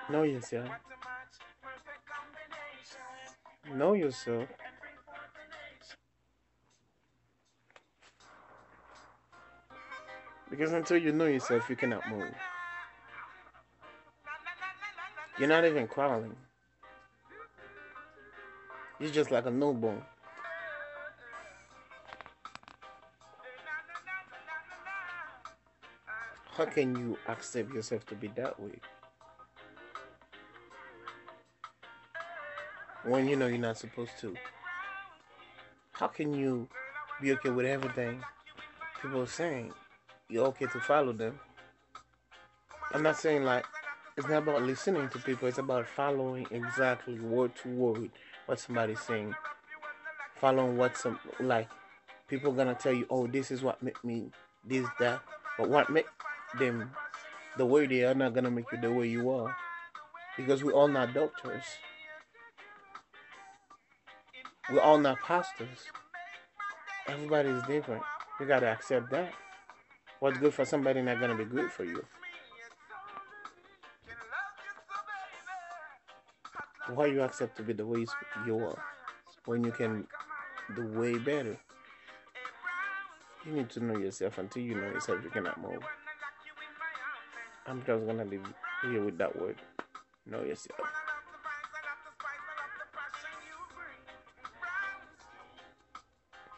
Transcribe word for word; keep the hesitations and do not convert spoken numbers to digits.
Know yourself. Know yourself. Because until you know yourself, you cannot move. You're not even crawling. You're just like a newborn. How can you accept yourself to be that way when you know you're not supposed to? How can you be okay with everything people are saying? You're okay to follow them. I'm not saying like it's not about listening to people, it's about following exactly word to word what somebody's saying. Following what some like people gonna tell you, oh, this is what make me this, that. But what make them the way they are not gonna make you the way you are. Because we're all not doctors. We're all not pastors. Everybody is different. You gotta accept that. What's good for somebody not gonna be good for you. Why you accept to be the way you are when you can do way better? You need to know yourself. Until you know yourself, you cannot move. I'm just gonna leave here with that word. Know yourself.